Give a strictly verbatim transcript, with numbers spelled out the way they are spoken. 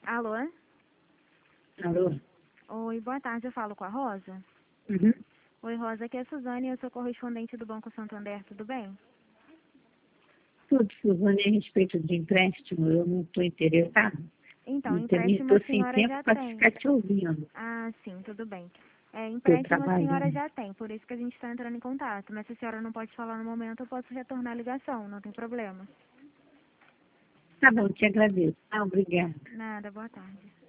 Alô? Alô? Oi, boa tarde, eu falo com a Rosa? Uhum. Oi, Rosa, aqui é a Suzane, eu sou correspondente do Banco Santander, tudo bem? Tudo, Suzane, a respeito de empréstimo, eu não estou interessada. Então, E também empréstimo a estou sem senhora tempo já para tem. ficar te ouvindo. Ah, sim, tudo bem. É, Estou empréstimo a senhora trabalhando. já tem, por isso que a gente está entrando em contato. Mas se a senhora não pode falar no momento, eu posso retornar a ligação, não tem problema. Tá bom, te agradeço. Ah, obrigada. Nada, boa tarde.